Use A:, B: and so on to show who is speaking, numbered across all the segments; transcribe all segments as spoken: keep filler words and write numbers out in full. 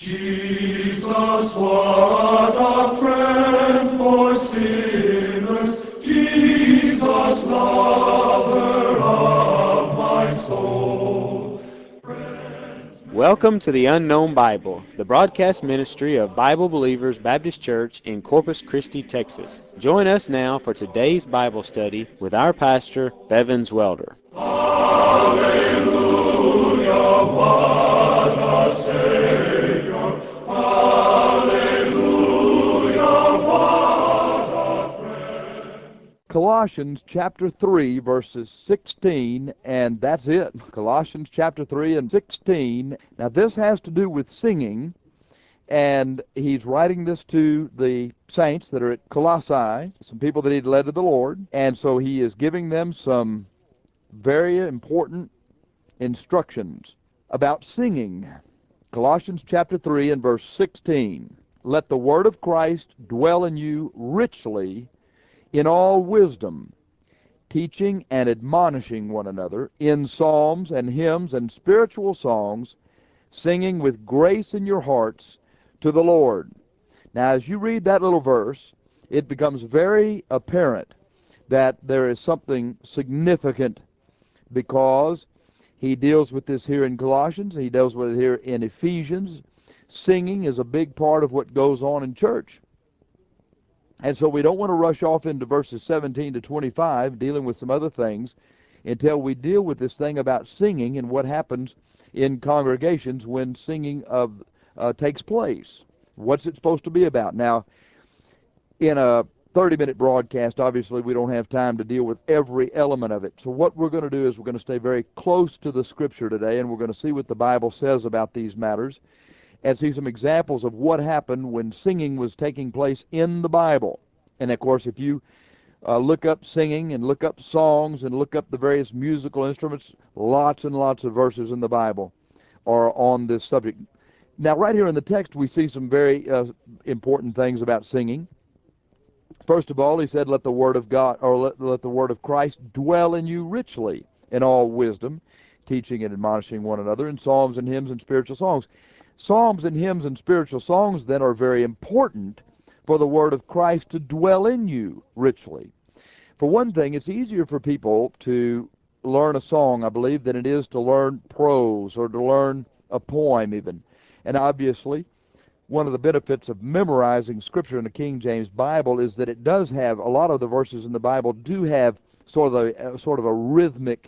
A: Jesus, what a friend for sinners, Jesus, lover of my soul.
B: Welcome to the Unknown Bible, the broadcast ministry of Bible Believers Baptist Church in Corpus Christi, Texas. Join us now for today's Bible study with our pastor, Bevins Welder.
A: Hallelujah, what a Savior. Hallelujah, what a friend.
C: Colossians chapter three, verses sixteen, and that's it. Colossians chapter three and sixteen. Now, this has to do with singing, and he's writing this to the saints that are at Colossae, some people that he'd led to the Lord, and so he is giving them some very important instructions about singing. Colossians chapter three and verse sixteen. Let the word of Christ dwell in you richly in all wisdom, teaching and admonishing one another in psalms and hymns and spiritual songs, singing with grace in your hearts to the Lord. Now, as you read that little verse, it becomes very apparent that there is something significant, because he deals with this here in Colossians, he deals with it here in Ephesians. Singing is a big part of what goes on in church. And so we don't want to rush off into verses seventeen to twenty-five, dealing with some other things, until we deal with this thing about singing and what happens in congregations when singing of, uh, takes place. What's it supposed to be about? Now, in a thirty-minute broadcast, obviously we don't have time to deal with every element of it. So what we're going to do is we're going to stay very close to the Scripture today, and we're going to see what the Bible says about these matters, and see some examples of what happened when singing was taking place in the Bible. And of course, if you uh, look up singing and look up songs and look up the various musical instruments, lots and lots of verses in the Bible are on this subject. Now, right here in the text, we see some very uh, important things about singing. First of all, he said, let the word of God, or let, let the word of Christ dwell in you richly in all wisdom, teaching and admonishing one another in psalms and hymns and spiritual songs. Psalms and hymns and spiritual songs, then, are very important for the word of Christ to dwell in you richly. For one thing, it's easier for people to learn a song, I believe, than it is to learn prose or to learn a poem even. And obviously, one of the benefits of memorizing Scripture in the King James Bible is that it does have, a lot of the verses in the Bible do have sort of a, uh, sort of a rhythmic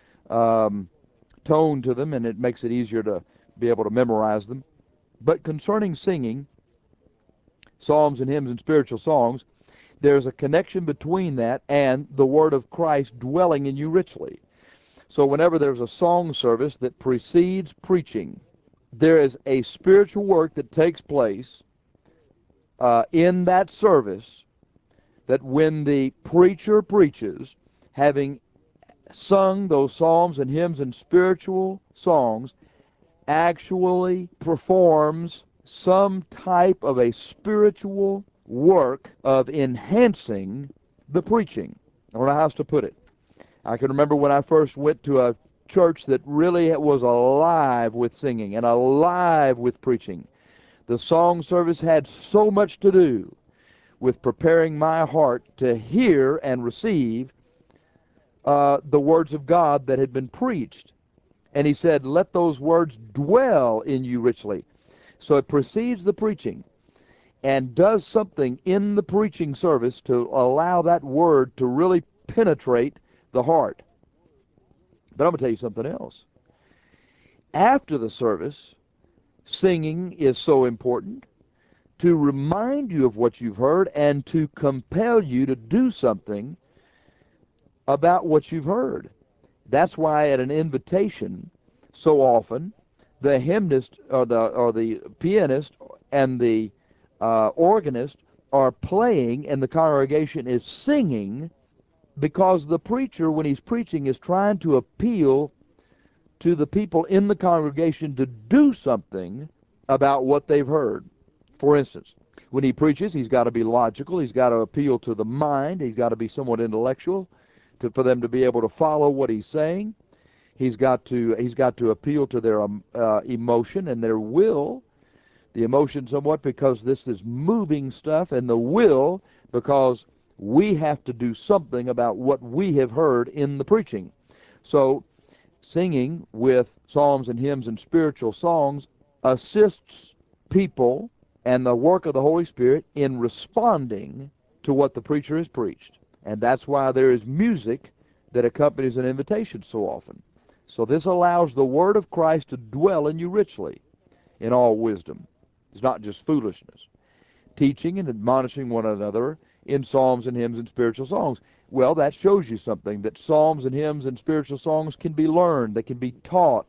C: um, tone to them, and it makes it easier to be able to memorize them. But concerning singing, psalms and hymns and spiritual songs, there's a connection between that and the word of Christ dwelling in you richly. So whenever there's a song service that precedes preaching, there is a spiritual work that takes place uh, in that service, that when the preacher preaches, having sung those psalms and hymns and spiritual songs, actually performs some type of a spiritual work of enhancing the preaching. I don't know how else to put it. I can remember when I first went to a church that really was alive with singing and alive with preaching. The song service had so much to do with preparing my heart to hear and receive uh, the words of God that had been preached. And he said, let those words dwell in you richly. So it precedes the preaching and does something in the preaching service to allow that word to really penetrate the heart. But I'm going to tell you something else. After the service, singing is so important to remind you of what you've heard and to compel you to do something about what you've heard. That's why at an invitation, so often, the hymnist or the or the pianist and the uh, organist are playing and the congregation is singing, because the preacher, when he's preaching, is trying to appeal to the people in the congregation to do something about what they've heard. For instance, when he preaches, he's got to be logical, he's got to appeal to the mind, he's got to be somewhat intellectual to, for them to be able to follow what he's saying. He's got to he's got to appeal to their um, uh, emotion and their will The emotion somewhat because this is moving stuff, and the will because we have to do something about what we have heard in the preaching. So singing with psalms and hymns and spiritual songs assists people and the work of the Holy Spirit in responding to what the preacher has preached. And that's why there is music that accompanies an invitation so often. So this allows the word of Christ to dwell in you richly in all wisdom. It's not just foolishness. Teaching and admonishing one another in psalms and hymns and spiritual songs. Well, that shows you something, that psalms and hymns and spiritual songs can be learned. They can be taught.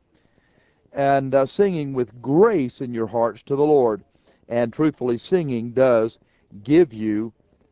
C: And uh, singing with grace in your hearts to the Lord. And truthfully, singing does give you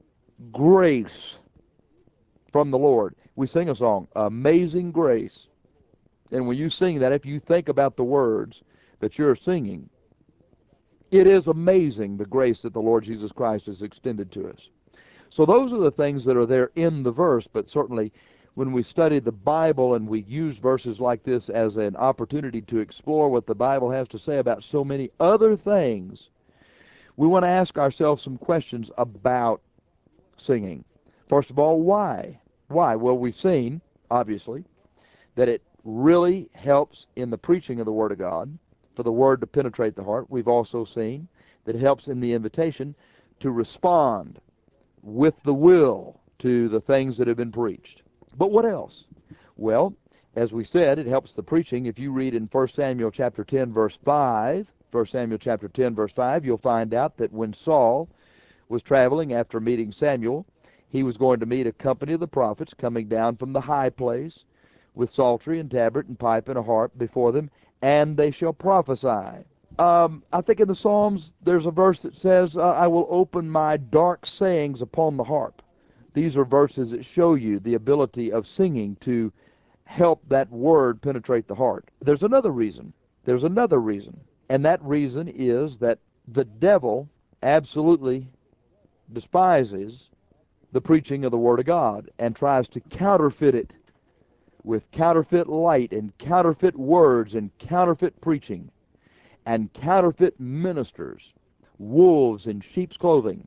C: grace from the Lord. We sing a song, Amazing Grace. And when you sing that, if you think about the words that you're singing, it is amazing the grace that the Lord Jesus Christ has extended to us. So those are the things that are there in the verse, but certainly when we study the Bible and we use verses like this as an opportunity to explore what the Bible has to say about so many other things, we want to ask ourselves some questions about singing. First of all, why? Why? Well, we've seen, obviously, that it really helps in the preaching of the Word of God, for the Word to penetrate the heart. We've also seen that it helps in the invitation to respond with the will to the things that have been preached. But what else? Well, as we said, it helps the preaching. If you read in First Samuel chapter ten, verse five, First Samuel chapter ten, verse five, you'll find out that when Saul was traveling after meeting Samuel, he was going to meet a company of the prophets coming down from the high place with psaltery and tabret and pipe and a harp before them, and they shall prophesy. Um, I think in the Psalms there's a verse that says, uh, I will open my dark sayings upon the harp. These are verses that show you the ability of singing to help that word penetrate the heart. There's another reason. There's another reason. And that reason is that the devil absolutely despises the preaching of the Word of God and tries to counterfeit it with counterfeit light and counterfeit words and counterfeit preaching and counterfeit ministers, wolves in sheep's clothing.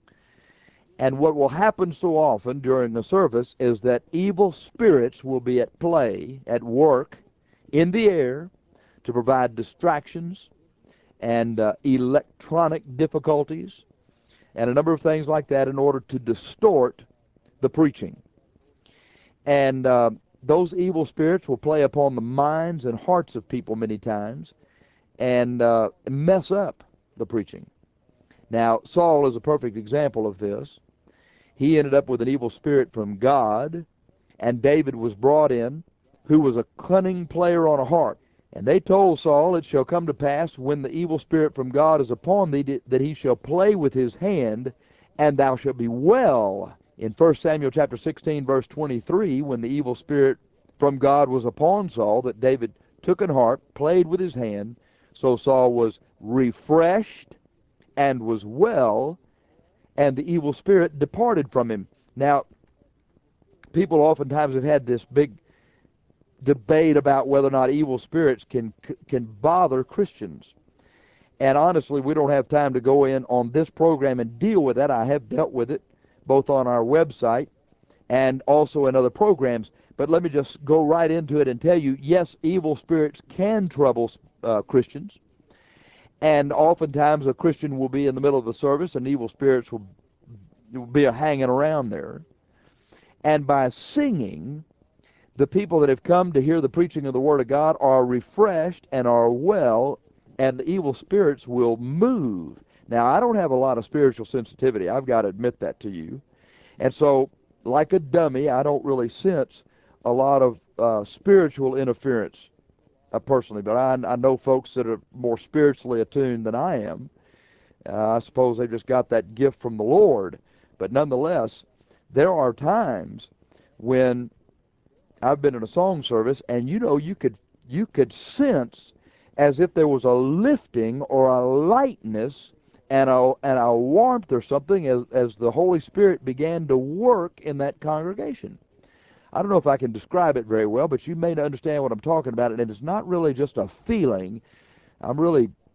C: And what will happen so often during the service is that evil spirits will be at play, at work, in the air, to provide distractions and uh, electronic difficulties and a number of things like that in order to distort the preaching. And uh, those evil spirits will play upon the minds and hearts of people many times and uh, mess up the preaching. Now, Saul is a perfect example of this. He ended up with an evil spirit from God, and David was brought in, who was a cunning player on a harp. And they told Saul, it shall come to pass, when the evil spirit from God is upon thee, that he shall play with his hand, and thou shalt be well. In First Samuel chapter sixteen, verse twenty-three, when the evil spirit from God was upon Saul, that David took an harp, played with his hand, so Saul was refreshed and was well, and the evil spirit departed from him. Now, people oftentimes have had this big debate about whether or not evil spirits can can bother Christians. And honestly, we don't have time to go in on this program and deal with that. I have dealt with it both on our website and also in other programs. But let me just go right into it and tell you, yes, evil spirits can trouble uh, Christians. And oftentimes a Christian will be in the middle of the service and evil spirits will, will be hanging around there. And by singing, the people that have come to hear the preaching of the Word of God are refreshed and are well, and the evil spirits will move. Now, I don't have a lot of spiritual sensitivity. I've got to admit that to you. And so, like a dummy, I don't really sense a lot of uh, spiritual interference uh, personally, but I, I know folks that are more spiritually attuned than I am. Uh, I suppose they've just got that gift from the Lord. But nonetheless, there are times when I've been in a song service, and you know, you could you could sense as if there was a lifting or a lightness and a and a warmth or something as as the Holy Spirit began to work in that congregation. I don't know if I can describe it very well, but you may understand what I'm talking about, and it's not really just a feeling. I'm really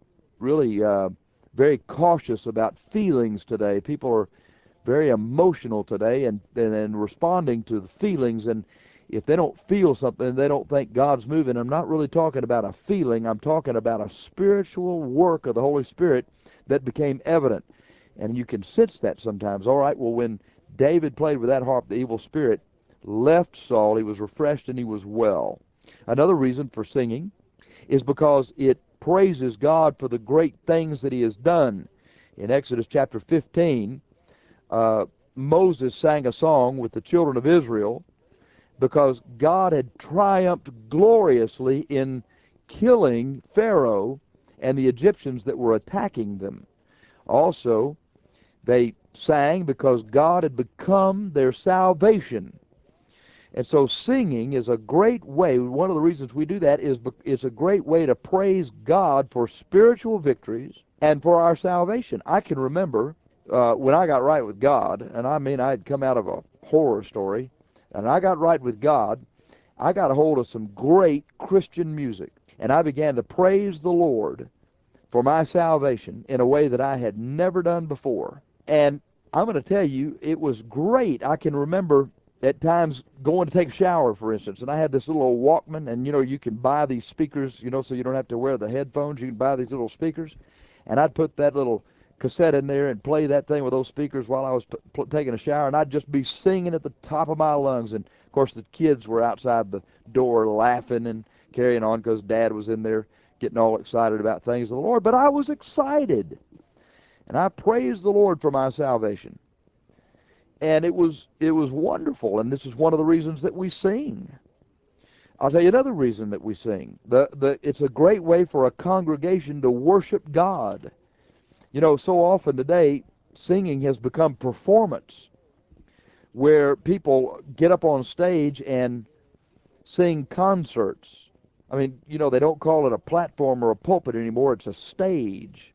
C: really uh, very cautious about feelings today. People are very emotional today and, and, and responding to the feelings, and if they don't feel something, they don't think God's moving. I'm not really talking about a feeling. I'm talking about a spiritual work of the Holy Spirit that became evident. And you can sense that sometimes. All right, well, when David played with that harp, the evil spirit left Saul. He was refreshed and he was well. Another reason for singing is because it praises God for the great things that he has done. In Exodus chapter fifteen, uh, Moses sang a song with the children of Israel because God had triumphed gloriously in killing Pharaoh and the Egyptians that were attacking them. Also, they sang because God had become their salvation. And so singing is a great way, one of the reasons we do that is it's a great way to praise God for spiritual victories and for our salvation. I can remember uh, when I got right with God, and I mean I had come out of a horror story, and I got right with God, I got a hold of some great Christian music, and I began to praise the Lord for my salvation in a way that I had never done before. And I'm going to tell you, it was great. I can remember at times going to take a shower, for instance, and I had this little old Walkman, and you know, you can buy these speakers, you know, so you don't have to wear the headphones. You can buy these little speakers, and I'd put that little cassette in there and play that thing with those speakers while I was p p taking a shower, and I'd just be singing at the top of my lungs. And of course, the kids were outside the door laughing and carrying on because Dad was in there getting all excited about things of the Lord. But I was excited, and I praised the Lord for my salvation. And it was it was wonderful, and this is one of the reasons that we sing. I'll tell you another reason that we sing. The, the, it's a great way for a congregation to worship God. You know, so often today, singing has become performance, where people get up on stage and sing concerts. I mean, you know, they don't call it a platform or a pulpit anymore. It's a stage.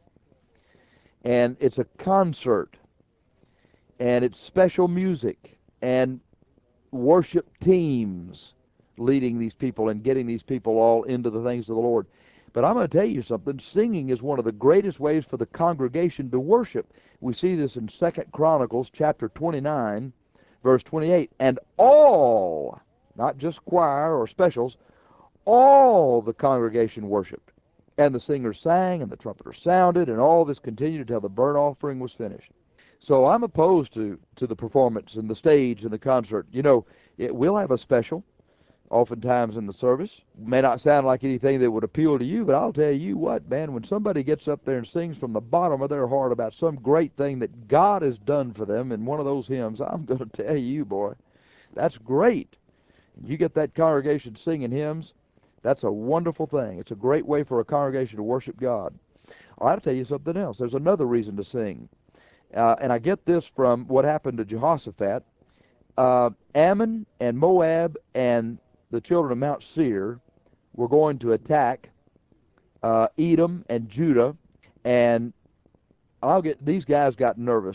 C: And it's a concert. And it's special music. And worship teams leading these people and getting these people all into the things of the Lord. But I'm going to tell you something. Singing is one of the greatest ways for the congregation to worship. We see this in Second Chronicles chapter twenty-nine, verse twenty-eight. And all, not just choir or specials, all the congregation worshiped. And the singers sang, and the trumpeters sounded, and all this continued until the burnt offering was finished. So I'm opposed to, to the performance and the stage and the concert. You know, it, we'll have a special oftentimes in the service. May not sound like anything that would appeal to you, but I'll tell you what, man, when somebody gets up there and sings from the bottom of their heart about some great thing that God has done for them in one of those hymns, I'm going to tell you, boy, that's great. You get that congregation singing hymns, that's a wonderful thing. It's a great way for a congregation to worship God. I'll tell you something else. There's another reason to sing. Uh, and I get this from what happened to Jehoshaphat. Uh, Ammon and Moab and the children of Mount Seir were going to attack uh, Edom and Judah, and I'll get these guys got nervous.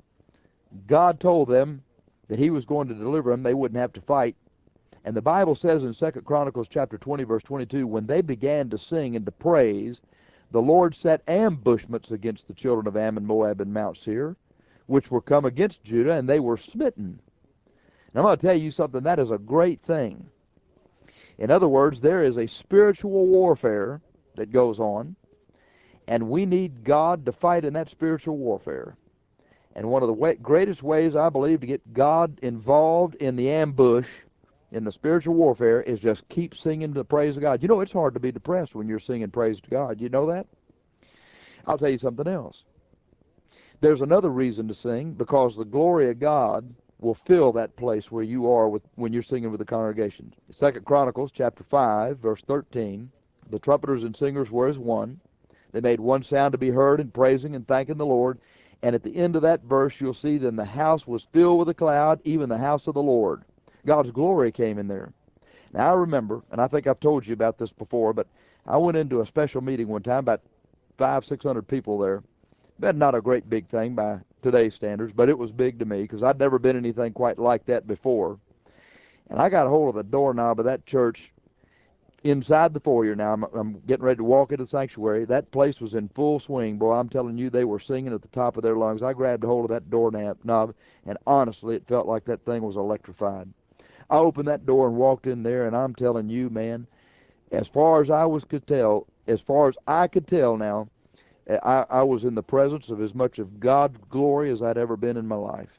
C: God told them that he was going to deliver them. They wouldn't have to fight. And the Bible says in Second Chronicles chapter twenty, verse twenty-two, when they began to sing and to praise, the Lord set ambushments against the children of Ammon, Moab, and Mount Seir, which were come against Judah, and they were smitten. And I'm going to tell you something, that is a great thing. In other words, there is a spiritual warfare that goes on, and we need God to fight in that spiritual warfare. And one of the way, greatest ways, I believe, to get God involved in the ambush, in the spiritual warfare, is just keep singing the praise of God. You know, it's hard to be depressed when you're singing praise to God. You know that? I'll tell you something else. There's another reason to sing, because the glory of God will fill that place where you are with, when you're singing with the congregation. Second Chronicles chapter five, verse thirteen, the trumpeters and singers were as one. They made one sound to be heard in praising and thanking the Lord. And at the end of that verse, you'll see then the house was filled with a cloud, even the house of the Lord. God's glory came in there. Now I remember, and I think I've told you about this before, but I went into a special meeting one time, about five, six hundred people there. That's not a great big thing by today's standards, but it was big to me because I'd never been anything quite like that before. And I got a hold of the doorknob of that church. inside the foyer now. I'm, I'm getting ready to walk into the sanctuary. That place was in full swing. Boy, I'm telling you, they were singing at the top of their lungs. I grabbed a hold of that door knob, and honestly, it felt like that thing was electrified. I opened that door and walked in there, and I'm telling you, man, as far as I was could tell, as far as I could tell now, I, I was in the presence of as much of God's glory as I'd ever been in my life.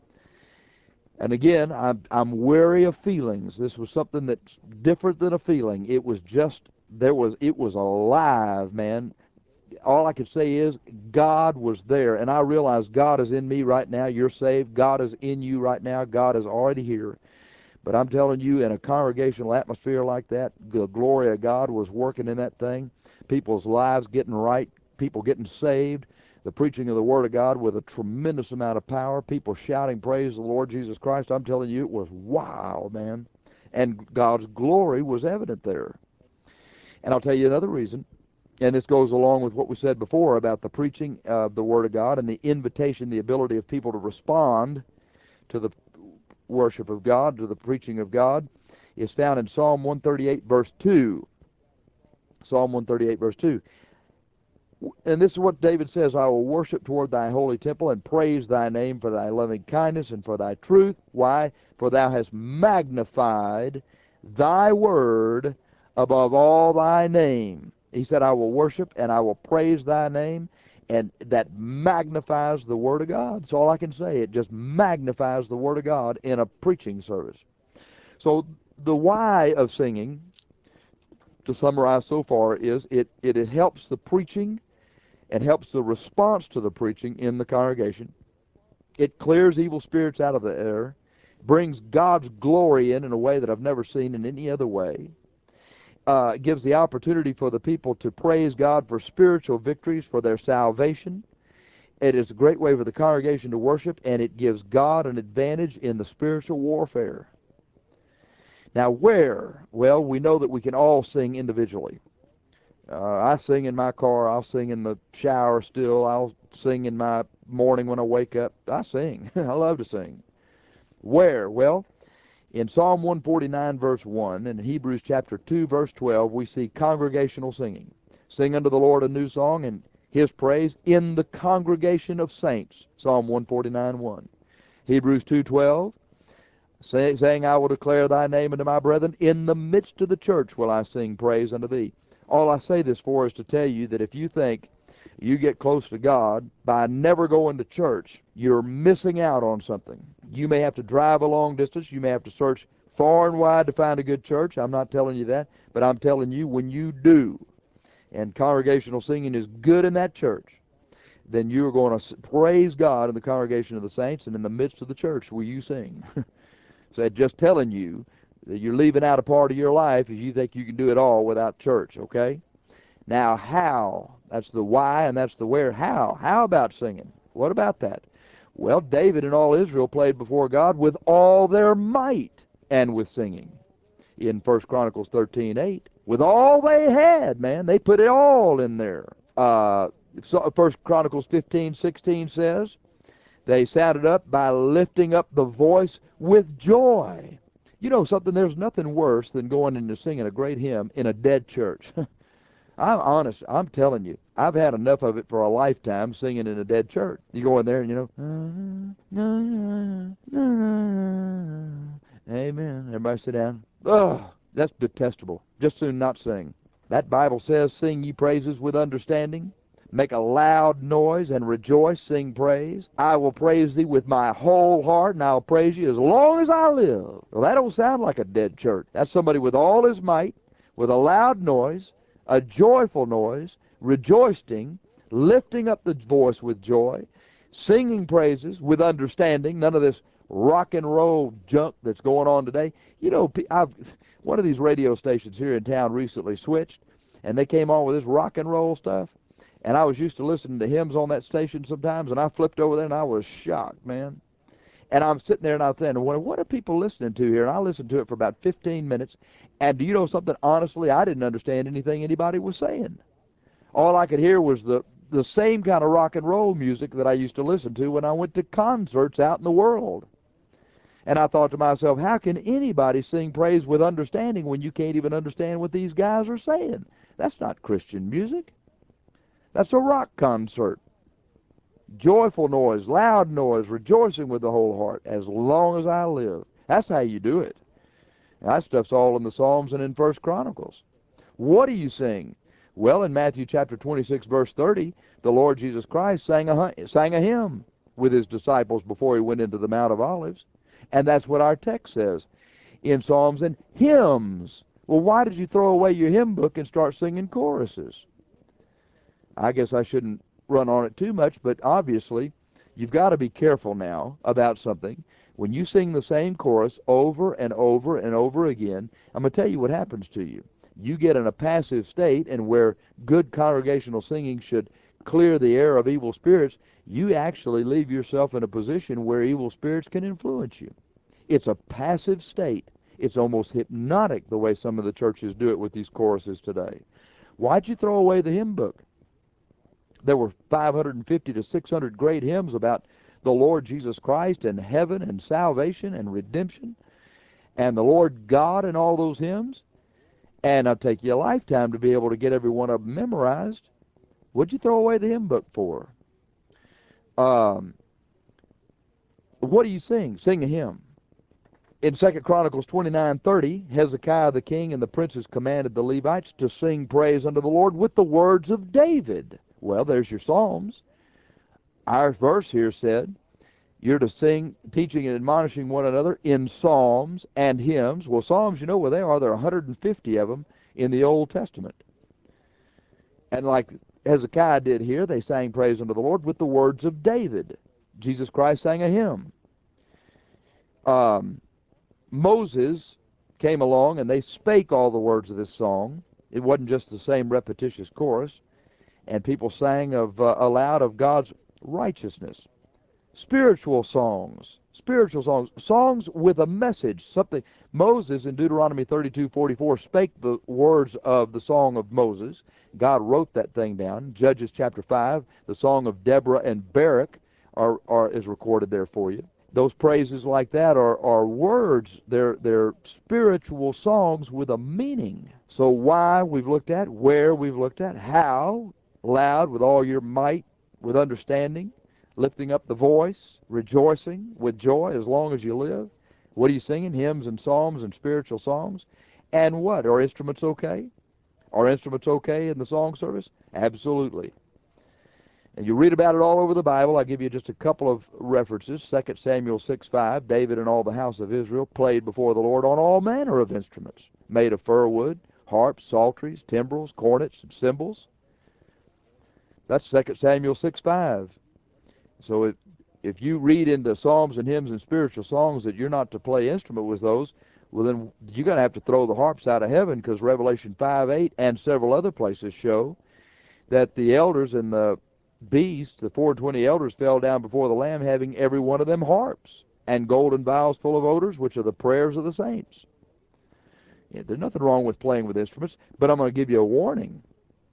C: And again, I'm, I'm wary of feelings. This was something that's different than a feeling. It was just, there was, it was alive, man. All I could say is God was there. And I realized God is in me right now. You're saved. God is in you right now. God is already here. But I'm telling you, in a congregational atmosphere like that, the glory of God was working in that thing. People's lives getting right. People getting saved. The preaching of the Word of God with a tremendous amount of power. People shouting praise to the Lord Jesus Christ. I'm telling you, it was wow, man. And God's glory was evident there. And I'll tell you another reason, and this goes along with what we said before about the preaching of the Word of God and the invitation, the ability of people to respond to the worship of God, to the preaching of God, is found in Psalm one thirty-eight, verse two. Psalm one thirty-eight, verse two. And this is what David says, I will worship toward thy holy temple and praise thy name for thy loving kindness and for thy truth. Why? For thou hast magnified thy word above all thy name. He said, I will worship and I will praise thy name. And that magnifies the Word of God. That's all I can say. It just magnifies the Word of God in a preaching service. So the why of singing, to summarize so far, is it, it, it helps the preaching and helps the response to the preaching in the congregation. It clears evil spirits out of the air, brings God's glory in in a way that I've never seen in any other way. Uh, it gives the opportunity for the people to praise God for spiritual victories, for their salvation. It is a great way for the congregation to worship, and it gives God an advantage in the spiritual warfare. Now, where? Well, we know that we can all sing individually. Uh, I sing in my car. I'll sing in the shower still. I'll sing in my morning when I wake up. I sing. I love to sing. Where? Well, in Psalm one forty-nine, verse one, and in Hebrews chapter two, verse twelve, we see congregational singing. Sing unto the Lord a new song and his praise in the congregation of saints. Psalm one forty-nine, one. Hebrews two twelve, say, saying, I will declare thy name unto my brethren. In the midst of the church will I sing praise unto thee. All I say this for is to tell you that if you think you get close to God by never going to church, you're missing out on something. You may have to drive a long distance. You may have to search far and wide to find a good church. I'm not telling you that, but I'm telling you when you do, and congregational singing is good in that church, then you're going to praise God in the congregation of the saints and in the midst of the church where you sing. So just telling you that you're leaving out a part of your life if you think you can do it all without church, okay? Now, how? That's the why and that's the where. How? How about singing? What about that? Well, David and all Israel played before God with all their might and with singing. In First Chronicles thirteen eight, with all they had, man, they put it all in there. Uh, so First Chronicles fifteen sixteen says, they sounded up by lifting up the voice with joy. You know something, there's nothing worse than going into singing a great hymn in a dead church. I'm honest, I'm telling you, I've had enough of it for a lifetime singing in a dead church. You go in there and you know, amen. Everybody sit down. Ugh, that's detestable. Just soon not sing. That Bible says, sing ye praises with understanding. Make a loud noise and rejoice, sing praise. I will praise thee with my whole heart, and I'll praise you as long as I live. Well, that don't sound like a dead church. That's somebody with all his might, with a loud noise, a joyful noise, rejoicing, lifting up the voice with joy, singing praises with understanding, none of this rock and roll junk that's going on today. You know, I've, one of these radio stations here in town recently switched, and they came on with this rock and roll stuff. And I was used to listening to hymns on that station sometimes, and I flipped over there, and I was shocked, man. And I'm sitting there, and I'm thinking, what, what are people listening to here? And I listened to it for about fifteen minutes, and do you know something? Honestly, I didn't understand anything anybody was saying. All I could hear was the, the same kind of rock and roll music that I used to listen to when I went to concerts out in the world. And I thought to myself, how can anybody sing praise with understanding when you can't even understand what these guys are saying? That's not Christian music. That's a rock concert. Joyful noise, loud noise, rejoicing with the whole heart, as long as I live. That's how you do it. That stuff's all in the Psalms and in First Chronicles. What do you sing? Well, in Matthew chapter twenty-six, verse thirty, the Lord Jesus Christ sang a, sang a hymn with his disciples before he went into the Mount of Olives. And that's what our text says in Psalms and hymns. Well, why did you throw away your hymn book and start singing choruses? I guess I shouldn't run on it too much, but obviously you've got to be careful now about something. When you sing the same chorus over and over and over again, I'm going to tell you what happens to you. You get in a passive state, and where good congregational singing should clear the air of evil spirits, you actually leave yourself in a position where evil spirits can influence you. It's a passive state. It's almost hypnotic the way some of the churches do it with these choruses today. Why'd you throw away the hymn book? There were five hundred fifty to six hundred great hymns about the Lord Jesus Christ and heaven and salvation and redemption and the Lord God and all those hymns. And it'll take you a lifetime to be able to get every one of them memorized. What'd you throw away the hymn book for? Um, what do you sing? Sing a hymn. In Second Chronicles twenty-nine thirty, Hezekiah the king and the princes commanded the Levites to sing praise unto the Lord with the words of David. Well, there's your Psalms. Our verse here said, you're to sing, teaching and admonishing one another in psalms and hymns. Well, psalms, you know where they are. There are one hundred fifty of them in the Old Testament. And like Hezekiah did here, they sang praise unto the Lord with the words of David. Jesus Christ sang a hymn. Um, Moses came along and they spake all the words of this song. It wasn't just the same repetitious chorus. And people sang of uh, aloud of God's righteousness. Spiritual songs, spiritual songs, songs with a message, something. Moses in Deuteronomy thirty-two forty-four spake the words of the song of Moses. God wrote that thing down. Judges chapter five, the song of Deborah and Barak are, are is recorded there for you. Those praises like that are, are words. They're, they're spiritual songs with a meaning. So why we've looked at, where we've looked at, how, loud with all your might, with understanding, lifting up the voice, rejoicing with joy as long as you live. What are you singing? Hymns and psalms and spiritual songs. And what? Are instruments okay? Are instruments okay in the song service? Absolutely. And you read about it all over the Bible. I'll give you just a couple of references. Second Samuel six five, David and all the house of Israel played before the Lord on all manner of instruments, made of fir wood, harps, psalteries, timbrels, cornets, and cymbals. That's Second Samuel six five. So if, if you read into psalms and hymns and spiritual songs that you're not to play instrument with those, well then you're going to have to throw the harps out of heaven, because Revelation five eight and several other places show that the elders and the beast, the four and twenty elders, fell down before the Lamb, having every one of them harps and golden vials full of odors, which are the prayers of the saints. Yeah, there's nothing wrong with playing with instruments, but I'm going to give you a warning.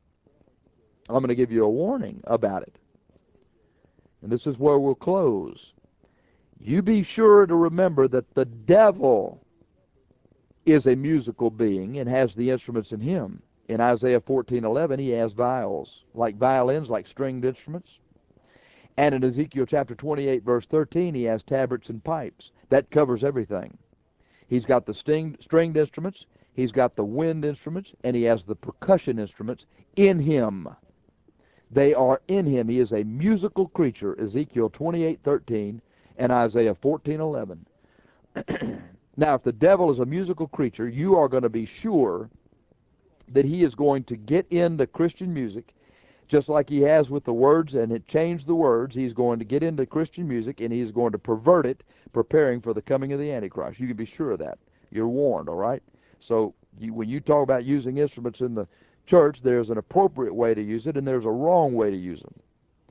C: I'm going to give you a warning about it. And this is where we'll close. You be sure to remember that the devil is a musical being and has the instruments in him. In Isaiah fourteen eleven, he has viols, like violins, like stringed instruments. And in Ezekiel chapter twenty-eight, verse thirteen, he has tabrets and pipes. That covers everything. He's got the sting, stringed instruments, he's got the wind instruments, and he has the percussion instruments in him. They are in him. He is a musical creature, Ezekiel twenty-eight thirteen and Isaiah fourteen eleven. Now, if the devil is a musical creature, you are going to be sure that he is going to get into Christian music, just like he has with the words, and it changed the words. He's going to get into Christian music, and he's going to pervert it, preparing for the coming of the Antichrist. You can be sure of that. You're warned, all right? So you, when you talk about using instruments in the church, there's an appropriate way to use it, and there's a wrong way to use them.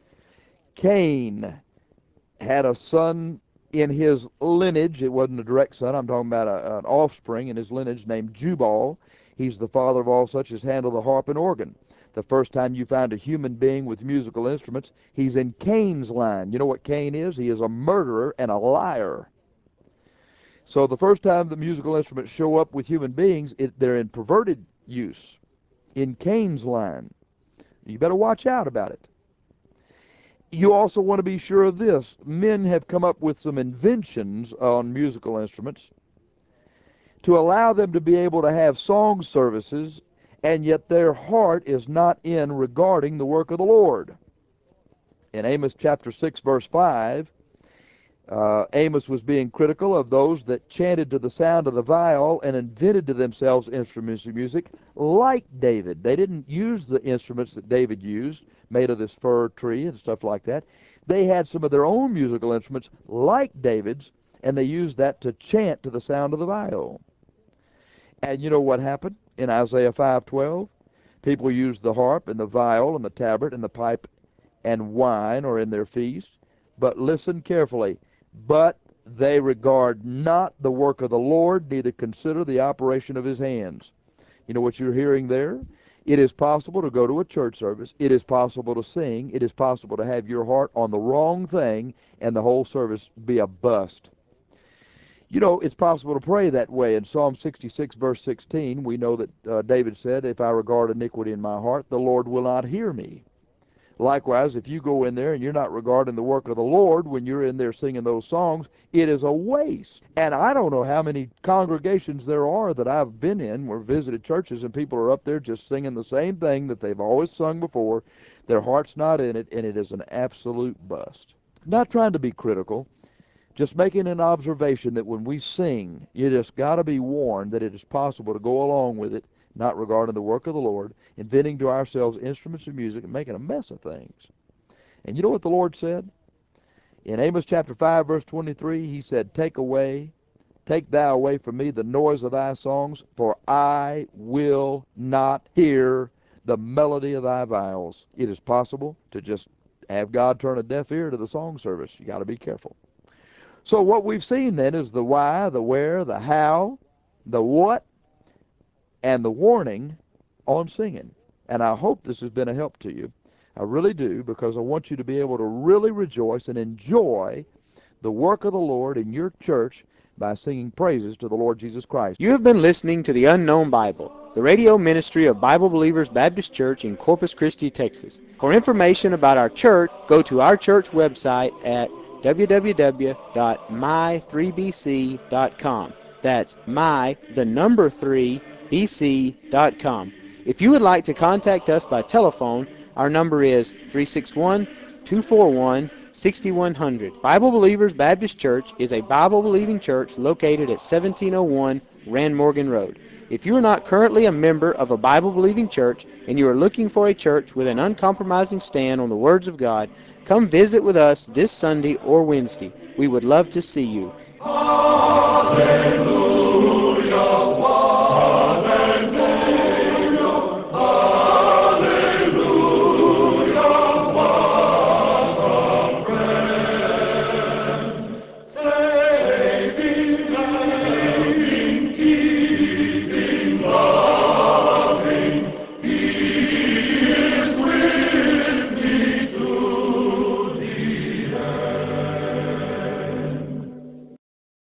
C: Cain had a son in his lineage. It wasn't a direct son. I'm talking about a, an offspring in his lineage named Jubal. He's the father of all such as handle the harp and organ. The first time you find a human being with musical instruments, he's in Cain's line. You know what Cain is? He is a murderer and a liar. So the first time the musical instruments show up with human beings, it, they're in perverted use, in Cain's line. You better watch out about it. You also want to be sure of this. Men have come up with some inventions on musical instruments to allow them to be able to have song services, and yet their heart is not in regarding the work of the Lord. In Amos chapter six, verse five, uh, Amos was being critical of those that chanted to the sound of the viol and invented to themselves instruments of music like David. They didn't use the instruments that David used, made of this fir tree and stuff like that. They had some of their own musical instruments like David's, and they used that to chant to the sound of the viol. And you know what happened in Isaiah five twelve? People used the harp and the viol and the tabret and the pipe and wine or in their feast. But listen carefully. But they regard not the work of the Lord, neither consider the operation of his hands. You know what you're hearing there? It is possible to go to a church service. It is possible to sing. It is possible to have your heart on the wrong thing and the whole service be a bust. You know, it's possible to pray that way. In Psalm sixty-six, verse sixteen, we know that uh, David said, if I regard iniquity in my heart, the Lord will not hear me. Likewise, if you go in there and you're not regarding the work of the Lord when you're in there singing those songs, it is a waste. And I don't know how many congregations there are that I've been in or visited churches, and people are up there just singing the same thing that they've always sung before. Their heart's not in it, and it is an absolute bust. Not trying to be critical, just making an observation that when we sing, you just got to be warned that it is possible to go along with it, not regarding the work of the Lord, inventing to ourselves instruments of music and making a mess of things. And you know what the Lord said? In Amos chapter five, verse twenty-three, he said, Take away, take thou away from me the noise of thy songs, for I will not hear the melody of thy viols. It is possible to just have God turn a deaf ear to the song service. You got to be careful. So what we've seen then is the why, the where, the how, the what, and the warning on singing. And I hope this has been a help to you. I really do, because I want you to be able to really rejoice and enjoy the work of the Lord in your church by singing praises to the Lord Jesus Christ.
B: You have been listening to The Unknown Bible, the radio ministry of Bible Believers Baptist Church in Corpus Christi, Texas. For information about our church, go to our church website at w w w dot my three b c dot com. That's my, the number three, b c dot com. If you would like to contact us by telephone, our number is three six one, two four one, six one zero zero. Bible Believers Baptist Church is a Bible-believing church located at seventeen oh one Rand Morgan Road. If you are not currently a member of a Bible-believing church and you are looking for a church with an uncompromising stand on the words of God, come visit with us this Sunday or Wednesday. We would love to see you.
A: Hallelujah.